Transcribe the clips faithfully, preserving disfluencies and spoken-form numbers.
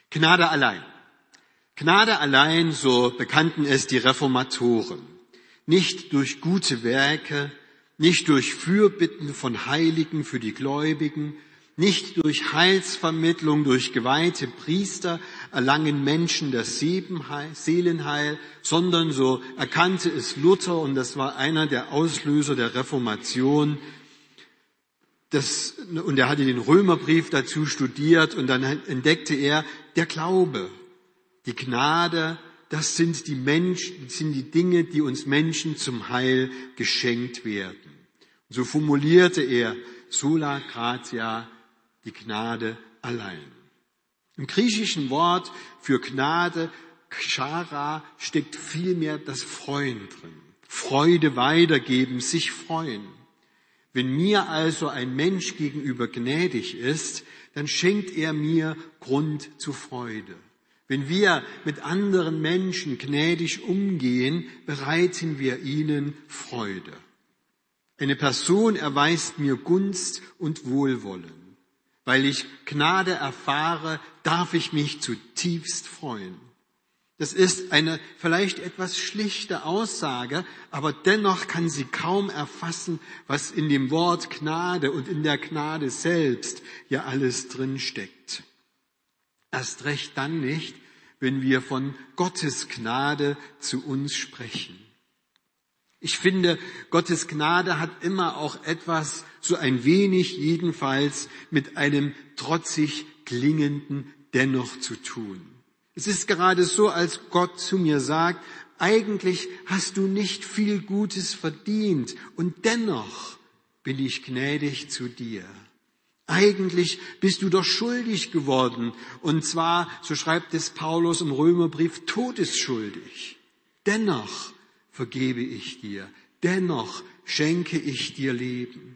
Gnade allein. Gnade allein, so bekannten es die Reformatoren. Nicht durch gute Werke, nicht durch Fürbitten von Heiligen für die Gläubigen, nicht durch Heilsvermittlung durch geweihte Priester erlangen Menschen das Seelenheil, sondern so erkannte es Luther, und das war einer der Auslöser der Reformation. Das, und er hatte den Römerbrief dazu studiert, und dann entdeckte er, der Glaube, die Gnade, das sind die Menschen, das sind die Dinge, die uns Menschen zum Heil geschenkt werden. Und so formulierte er sola gratia, die Gnade allein. Im griechischen Wort für Gnade, chara, steckt vielmehr das Freuen drin. Freude weitergeben, sich freuen. Wenn mir also ein Mensch gegenüber gnädig ist, dann schenkt er mir Grund zur Freude. Wenn wir mit anderen Menschen gnädig umgehen, bereiten wir ihnen Freude. Eine Person erweist mir Gunst und Wohlwollen. Weil ich Gnade erfahre, darf ich mich zutiefst freuen. Das ist eine vielleicht etwas schlichte Aussage, aber dennoch kann sie kaum erfassen, was in dem Wort Gnade und in der Gnade selbst ja alles drin steckt. Erst recht dann nicht, wenn wir von Gottes Gnade zu uns sprechen. Ich finde, Gottes Gnade hat immer auch etwas, so ein wenig jedenfalls, mit einem trotzig klingenden Dennoch zu tun. Es ist gerade so, als Gott zu mir sagt, eigentlich hast du nicht viel Gutes verdient und dennoch bin ich gnädig zu dir. Eigentlich bist du doch schuldig geworden, und zwar, so schreibt es Paulus im Römerbrief, todesschuldig. Dennoch vergebe ich dir, dennoch schenke ich dir Leben.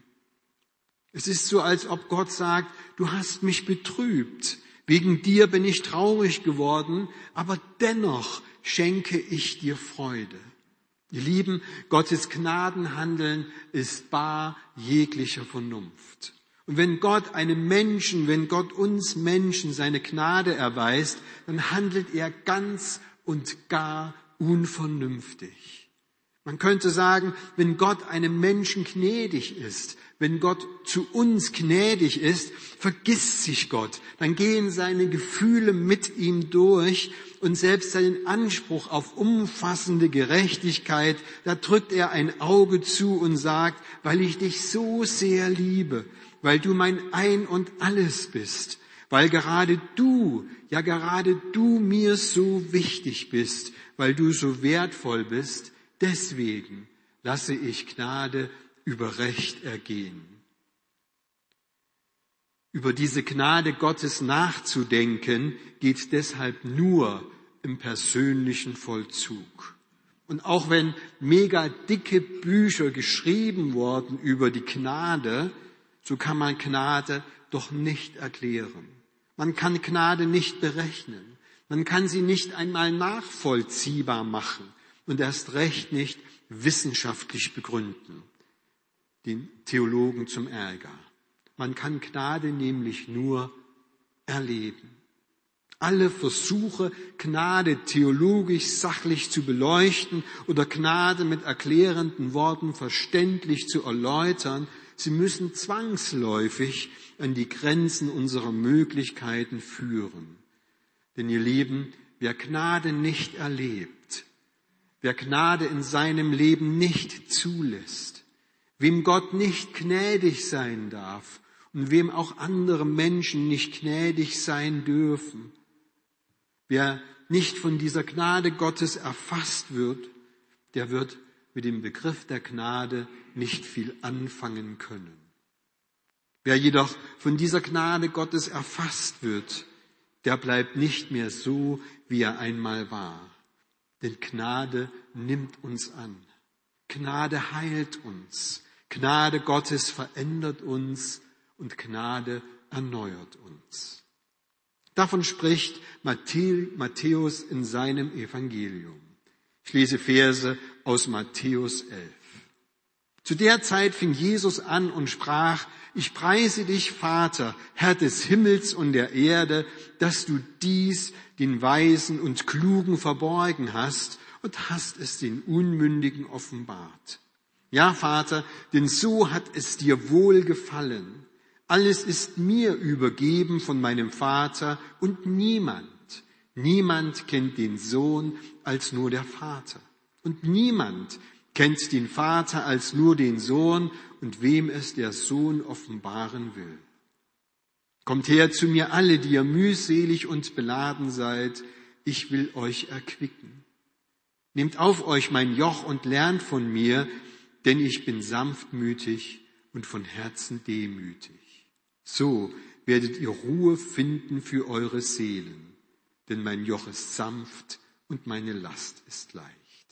Es ist so, als ob Gott sagt, du hast mich betrübt, wegen dir bin ich traurig geworden, aber dennoch schenke ich dir Freude. Ihr Lieben, Gottes Gnadenhandeln ist bar jeglicher Vernunft. Und wenn Gott einem Menschen, wenn Gott uns Menschen seine Gnade erweist, dann handelt er ganz und gar unvernünftig. Man könnte sagen, wenn Gott einem Menschen gnädig ist, wenn Gott zu uns gnädig ist, vergisst sich Gott. Dann gehen seine Gefühle mit ihm durch und selbst seinen Anspruch auf umfassende Gerechtigkeit, da drückt er ein Auge zu und sagt, weil ich dich so sehr liebe, weil du mein Ein und Alles bist, weil gerade du, ja gerade du mir so wichtig bist, weil du so wertvoll bist, deswegen lasse ich Gnade über Recht ergehen. Über diese Gnade Gottes nachzudenken, geht deshalb nur im persönlichen Vollzug. Und auch wenn mega dicke Bücher geschrieben wurden über die Gnade, so kann man Gnade doch nicht erklären. Man kann Gnade nicht berechnen. Man kann sie nicht einmal nachvollziehbar machen und erst recht nicht wissenschaftlich begründen. Den Theologen zum Ärger. Man kann Gnade nämlich nur erleben. Alle Versuche, Gnade theologisch sachlich zu beleuchten oder Gnade mit erklärenden Worten verständlich zu erläutern, sie müssen zwangsläufig an die Grenzen unserer Möglichkeiten führen. Denn ihr Lieben, wer Gnade nicht erlebt, wer Gnade in seinem Leben nicht zulässt, wem Gott nicht gnädig sein darf und wem auch andere Menschen nicht gnädig sein dürfen, wer nicht von dieser Gnade Gottes erfasst wird, der wird mit dem Begriff der Gnade nicht viel anfangen können. Wer jedoch von dieser Gnade Gottes erfasst wird, der bleibt nicht mehr so, wie er einmal war. Denn Gnade nimmt uns an. Gnade heilt uns. Gnade Gottes verändert uns und Gnade erneuert uns. Davon spricht Matthäus in seinem Evangelium. Ich lese Verse aus Matthäus elf. Zu der Zeit fing Jesus an und sprach, ich preise dich, Vater, Herr des Himmels und der Erde, dass du dies den Weisen und Klugen verborgen hast und hast es den Unmündigen offenbart. Ja, Vater, denn so hat es dir wohlgefallen. Alles ist mir übergeben von meinem Vater und niemand, niemand kennt den Sohn als nur der Vater. Und niemand kennt den Vater als nur den Sohn und wem es der Sohn offenbaren will. Kommt her zu mir alle, die ihr mühselig und beladen seid, ich will euch erquicken. Nehmt auf euch mein Joch und lernt von mir, denn ich bin sanftmütig und von Herzen demütig. So werdet ihr Ruhe finden für eure Seelen, denn mein Joch ist sanft und meine Last ist leicht.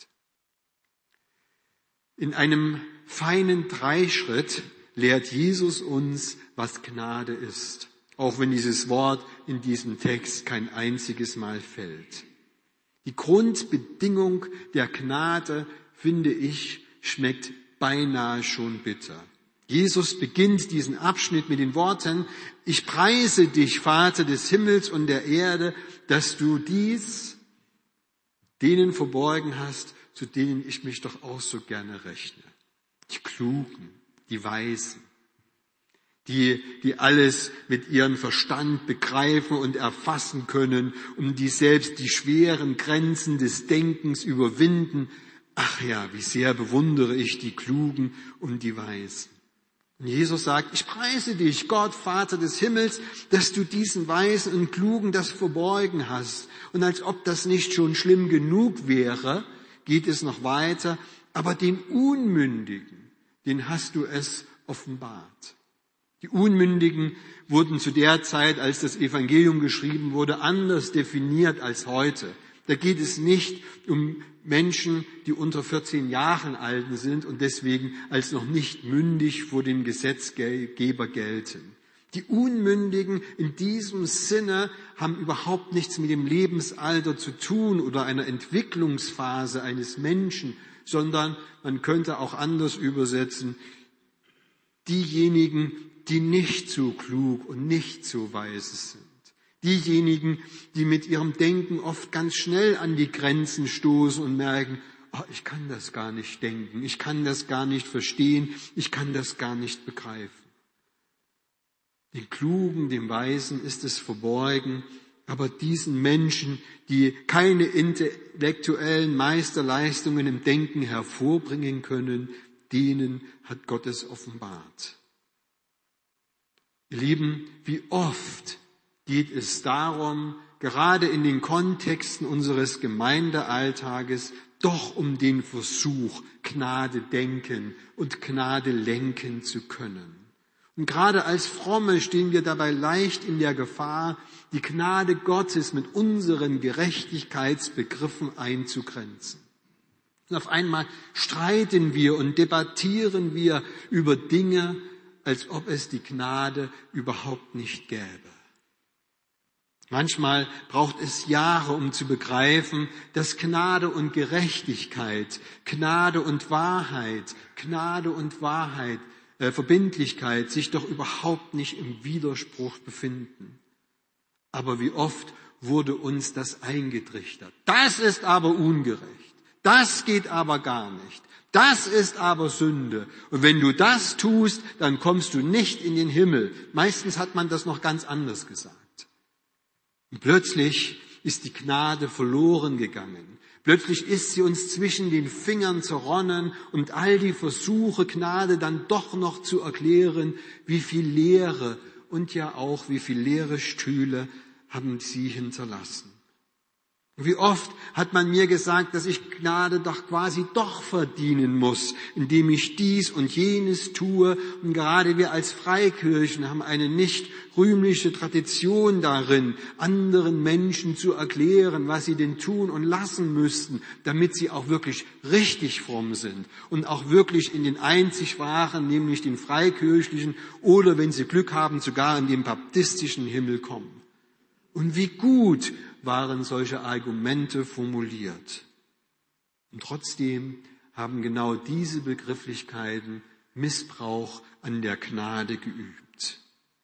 In einem feinen Dreischritt lehrt Jesus uns, was Gnade ist, auch wenn dieses Wort in diesem Text kein einziges Mal fällt. Die Grundbedingung der Gnade, finde ich, schmeckt beinahe schon bitter. Jesus beginnt diesen Abschnitt mit den Worten, ich preise dich, Vater des Himmels und der Erde, dass du dies denen verborgen hast, zu denen ich mich doch auch so gerne rechne. Die Klugen, die Weisen, die, die alles mit ihrem Verstand begreifen und erfassen können und die selbst die schweren Grenzen des Denkens überwinden. Ach ja, wie sehr bewundere ich die Klugen und die Weisen. Und Jesus sagt, ich preise dich, Gott, Vater des Himmels, dass du diesen Weisen und Klugen das verborgen hast. Und als ob das nicht schon schlimm genug wäre, geht es noch weiter. Aber den Unmündigen, den hast du es offenbart. Die Unmündigen wurden zu der Zeit, als das Evangelium geschrieben wurde, anders definiert als heute. Da geht es nicht um Menschen, die unter vierzehn Jahren alt sind und deswegen als noch nicht mündig vor dem Gesetzgeber gelten. Die Unmündigen in diesem Sinne haben überhaupt nichts mit dem Lebensalter zu tun oder einer Entwicklungsphase eines Menschen, sondern man könnte auch anders übersetzen, diejenigen, die nicht so klug und nicht so weise sind. Diejenigen, die mit ihrem Denken oft ganz schnell an die Grenzen stoßen und merken, oh, ich kann das gar nicht denken, ich kann das gar nicht verstehen, ich kann das gar nicht begreifen. Den Klugen, dem Weisen ist es verborgen, aber diesen Menschen, die keine intellektuellen Meisterleistungen im Denken hervorbringen können, denen hat Gott es offenbart. Ihr Lieben, wie oft geht es darum, gerade in den Kontexten unseres Gemeindealltages, doch um den Versuch, Gnade denken und Gnade lenken zu können. Und gerade als Fromme stehen wir dabei leicht in der Gefahr, die Gnade Gottes mit unseren Gerechtigkeitsbegriffen einzugrenzen. Und auf einmal streiten wir und debattieren wir über Dinge, als ob es die Gnade überhaupt nicht gäbe. Manchmal braucht es Jahre, um zu begreifen, dass Gnade und Gerechtigkeit, Gnade und Wahrheit, Gnade und Wahrheit, äh, Verbindlichkeit sich doch überhaupt nicht im Widerspruch befinden. Aber wie oft wurde uns das eingetrichtert? Das ist aber ungerecht. Das geht aber gar nicht. Das ist aber Sünde. Und wenn du das tust, dann kommst du nicht in den Himmel. Meistens hat man das noch ganz anders gesagt. Und plötzlich ist die Gnade verloren gegangen. Plötzlich ist sie uns zwischen den Fingern zerronnen und all die Versuche, Gnade dann doch noch zu erklären, wie viel Leere und ja auch wie viel leere Stühle haben sie hinterlassen. Wie oft hat man mir gesagt, dass ich Gnade doch quasi doch verdienen muss, indem ich dies und jenes tue. Und gerade wir als Freikirchen haben eine nicht rühmliche Tradition darin, anderen Menschen zu erklären, was sie denn tun und lassen müssten, damit sie auch wirklich richtig fromm sind und auch wirklich in den einzig wahren, nämlich den freikirchlichen oder, wenn sie Glück haben, sogar in den baptistischen Himmel kommen. Und wie gut waren solche Argumente formuliert. Und trotzdem haben genau diese Begrifflichkeiten Missbrauch an der Gnade geübt.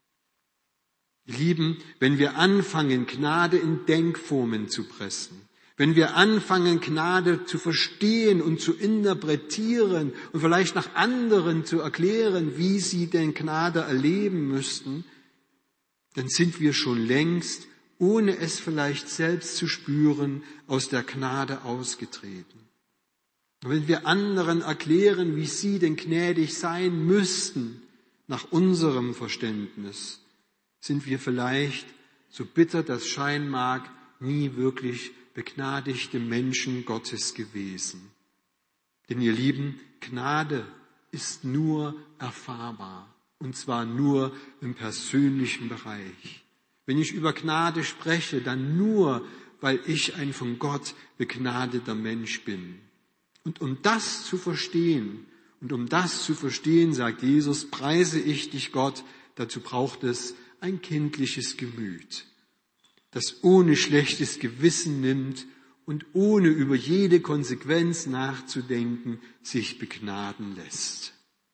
Ihr Lieben, wenn wir anfangen, Gnade in Denkformen zu pressen, wenn wir anfangen, Gnade zu verstehen und zu interpretieren und vielleicht nach anderen zu erklären, wie sie denn Gnade erleben müssten, dann sind wir schon längst, ohne es vielleicht selbst zu spüren, aus der Gnade ausgetreten. Und wenn wir anderen erklären, wie sie denn gnädig sein müssten, nach unserem Verständnis, sind wir vielleicht, so bitter das scheinen mag, nie wirklich begnadigte Menschen Gottes gewesen. Denn ihr Lieben, Gnade ist nur erfahrbar, und zwar nur im persönlichen Bereich. Wenn ich über Gnade spreche, dann nur, weil ich ein von Gott begnadeter Mensch bin. Und um das zu verstehen, und um das zu verstehen, sagt Jesus, preise ich dich, Gott, dazu braucht es ein kindliches Gemüt, das ohne schlechtes Gewissen nimmt und ohne über jede Konsequenz nachzudenken, sich begnaden lässt.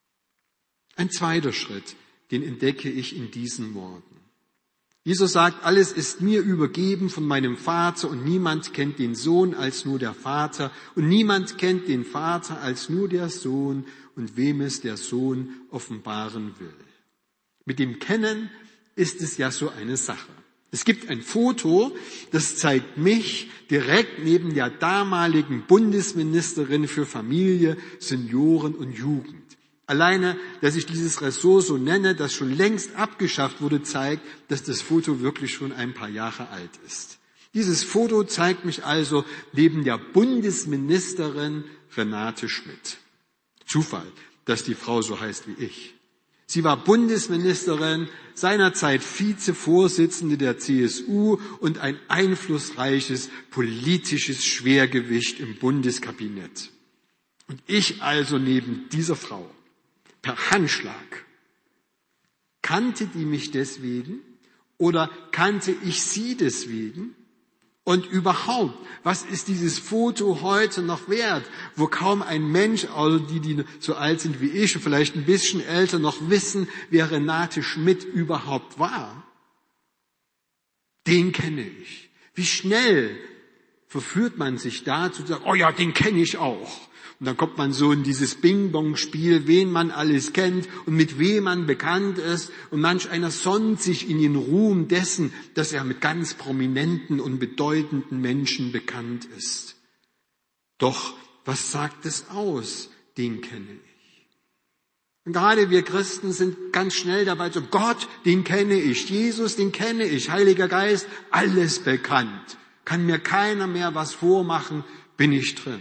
Ein zweiter Schritt, den entdecke ich in diesen Worten. Jesus sagt, alles ist mir übergeben von meinem Vater und niemand kennt den Sohn als nur der Vater und niemand kennt den Vater als nur der Sohn und wem es der Sohn offenbaren will. Mit dem Kennen ist es ja so eine Sache. Es gibt ein Foto, das zeigt mich direkt neben der damaligen Bundesministerin für Familie, Senioren und Jugend. Alleine, dass ich dieses Ressort so nenne, das schon längst abgeschafft wurde, zeigt, dass das Foto wirklich schon ein paar Jahre alt ist. Dieses Foto zeigt mich also neben der Bundesministerin Renate Schmidt. Zufall, dass die Frau so heißt wie ich. Sie war Bundesministerin, seinerzeit Vizevorsitzende der C S U und ein einflussreiches politisches Schwergewicht im Bundeskabinett. Und ich also neben dieser Frau, per Handschlag. Kannte die mich deswegen oder kannte ich sie deswegen? Und überhaupt, was ist dieses Foto heute noch wert, wo kaum ein Mensch, also die, die so alt sind wie ich und vielleicht ein bisschen älter, noch wissen, wer Renate Schmidt überhaupt war? Den kenne ich. Wie schnell verführt man sich dazu zu sagen, oh ja, den kenne ich auch. Und dann kommt man so in dieses Bing-Bong-Spiel, wen man alles kennt und mit wem man bekannt ist. Und manch einer sonnt sich in den Ruhm dessen, dass er mit ganz prominenten und bedeutenden Menschen bekannt ist. Doch was sagt es aus? Den kenne ich. Und gerade wir Christen sind ganz schnell dabei, so Gott, den kenne ich, Jesus, den kenne ich, Heiliger Geist, alles bekannt. Kann mir keiner mehr was vormachen, bin ich drin.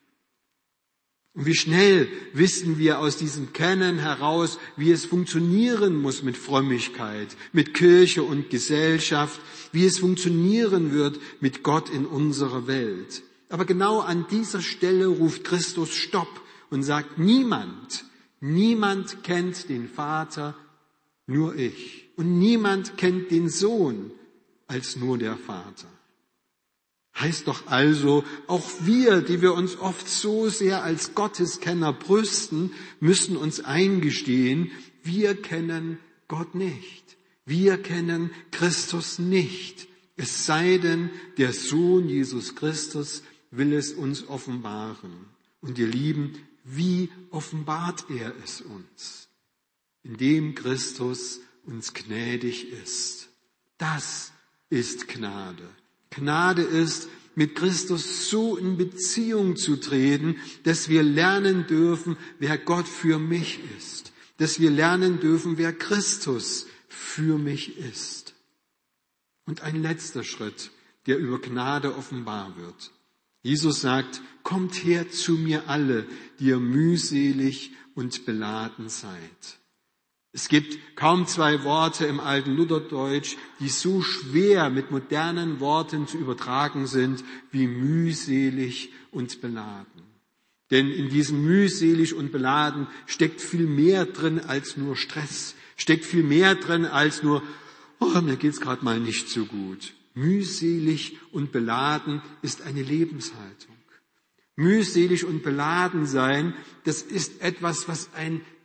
Und wie schnell wissen wir aus diesem Kennen heraus, wie es funktionieren muss mit Frömmigkeit, mit Kirche und Gesellschaft, wie es funktionieren wird mit Gott in unserer Welt. Aber genau an dieser Stelle ruft Christus Stopp und sagt, niemand, niemand kennt den Vater, nur ich. Und niemand kennt den Sohn als nur der Vater. Heißt doch also, auch wir, die wir uns oft so sehr als Gotteskenner brüsten, müssen uns eingestehen, wir kennen Gott nicht. Wir kennen Christus nicht. Es sei denn, der Sohn Jesus Christus will es uns offenbaren. Und ihr Lieben, wie offenbart er es uns? Indem Christus uns gnädig ist. Das ist Gnade. Gnade ist, mit Christus so in Beziehung zu treten, dass wir lernen dürfen, wer Gott für mich ist. Dass wir lernen dürfen, wer Christus für mich ist. Und ein letzter Schritt, der über Gnade offenbar wird. Jesus sagt, kommt her zu mir alle, die ihr mühselig und beladen seid. Es gibt kaum zwei Worte im alten Lutherdeutsch, die so schwer mit modernen Worten zu übertragen sind wie mühselig und beladen. Denn in diesem mühselig und beladen steckt viel mehr drin als nur Stress, steckt viel mehr drin als nur, oh, mir geht's gerade mal nicht so gut. Mühselig und beladen ist eine Lebenshaltung. Mühselig und beladen sein, das ist etwas, was ein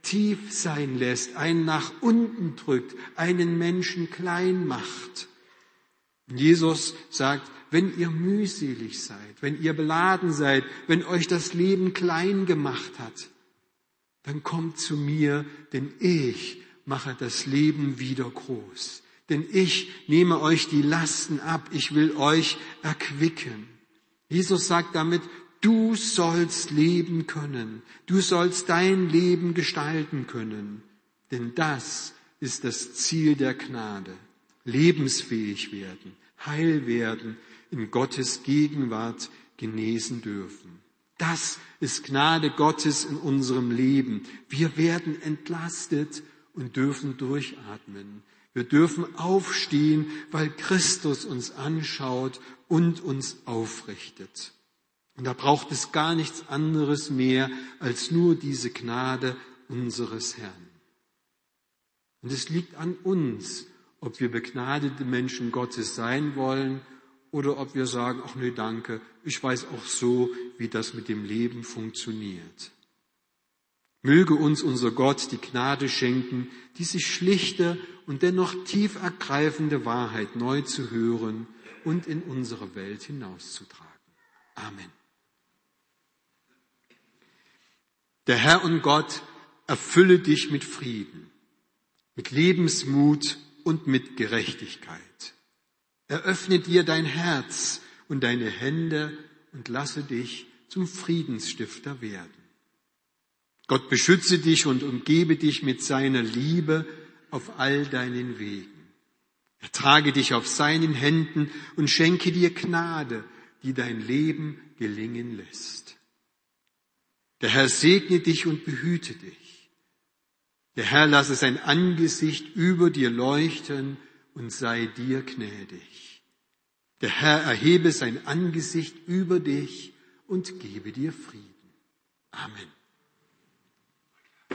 tief sein lässt, einen nach unten drückt, einen Menschen klein macht. Jesus sagt, wenn ihr mühselig seid, wenn ihr beladen seid, wenn euch das Leben klein gemacht hat, dann kommt zu mir, denn ich mache das Leben wieder groß. Denn ich nehme euch die Lasten ab, ich will euch erquicken. Jesus sagt damit, du sollst leben können, du sollst dein Leben gestalten können. Denn das ist das Ziel der Gnade. Lebensfähig werden, heil werden, in Gottes Gegenwart genesen dürfen. Das ist Gnade Gottes in unserem Leben. Wir werden entlastet und dürfen durchatmen. Wir dürfen aufstehen, weil Christus uns anschaut und uns aufrichtet. Und da braucht es gar nichts anderes mehr als nur diese Gnade unseres Herrn. Und es liegt an uns, ob wir begnadete Menschen Gottes sein wollen oder ob wir sagen, ach nee, danke, ich weiß auch so, wie das mit dem Leben funktioniert. Möge uns unser Gott die Gnade schenken, diese schlichte und dennoch tief ergreifende Wahrheit neu zu hören und in unsere Welt hinauszutragen. Amen. Der Herr und Gott erfülle dich mit Frieden, mit Lebensmut und mit Gerechtigkeit. Eröffne dir dein Herz und deine Hände und lasse dich zum Friedensstifter werden. Gott beschütze dich und umgebe dich mit seiner Liebe auf all deinen Wegen. Er trage dich auf seinen Händen und schenke dir Gnade, die dein Leben gelingen lässt. Der Herr segne dich und behüte dich. Der Herr lasse sein Angesicht über dir leuchten und sei dir gnädig. Der Herr erhebe sein Angesicht über dich und gebe dir Frieden. Amen.